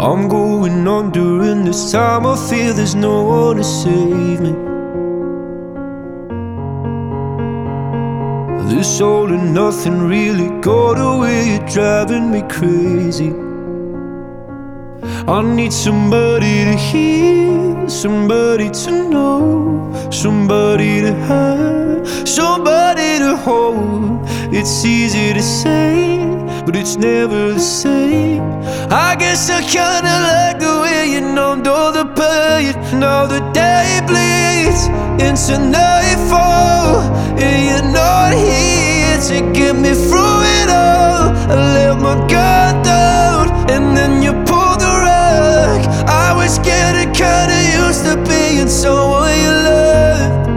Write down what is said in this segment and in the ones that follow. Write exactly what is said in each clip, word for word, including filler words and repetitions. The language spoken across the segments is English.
I'm going on during this time. I feel there's no one to save me. This all and nothing really got away, you're driving me crazy. I need somebody to hear, somebody to know, somebody to have, somebody to hold. It's easy to say, but it's never the same. I guess I kinda like the way you numbed all the pain. Now the day bleeds into nightfall, and you're not here to get me through it all. I let my guard down, and then you pulled the rug. I was getting kinda used to being someone you loved.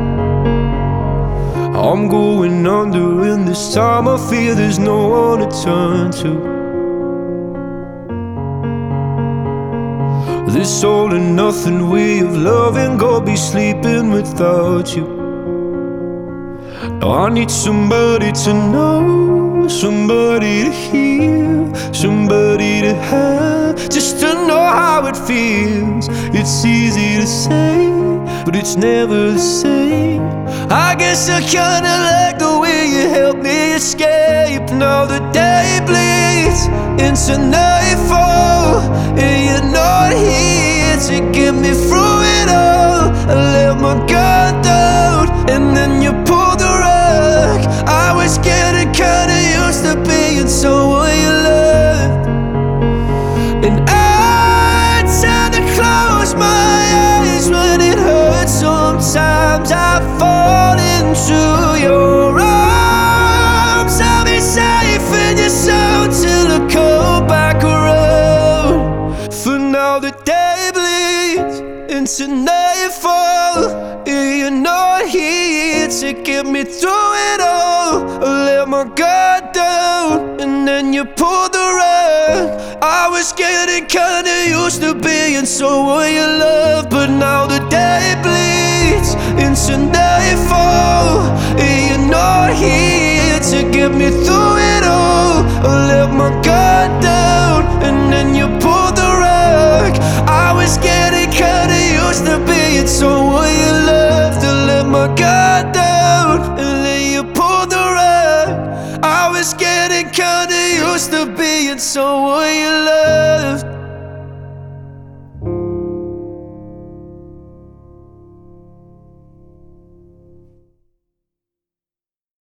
I'm going under in this time. I feel there's no one to turn to. This all and nothing way of loving, go be sleeping without you. Now I need somebody to know, somebody to hear, somebody to have, just to know how it feels. It's easy to say, but it's never the same. I guess I kinda like the way you helped me escape. Now the day bleeds into nightfall, and you're not here to get me through it all. I let my guard down, and then you pulled the rug. I was getting kinda used to being someone you loved, and I tend to close my eyes when it hurts. Sometimes I fall into your arms. I'll be safe in your soul till I come back around. For now the day bleeds into nightfall, and you're not here to get me through it all. I let my guard down, and then you pulled the rug. I was getting kinda used to being someone you love, but now the day bleeds into nightfall, and you're not here to get me through it all. I let my guard down, and then you pulled the rug. I was getting kinda used to being someone you loved. I let my guard down, and then you pulled the rug. I was getting kinda used to being someone you loved.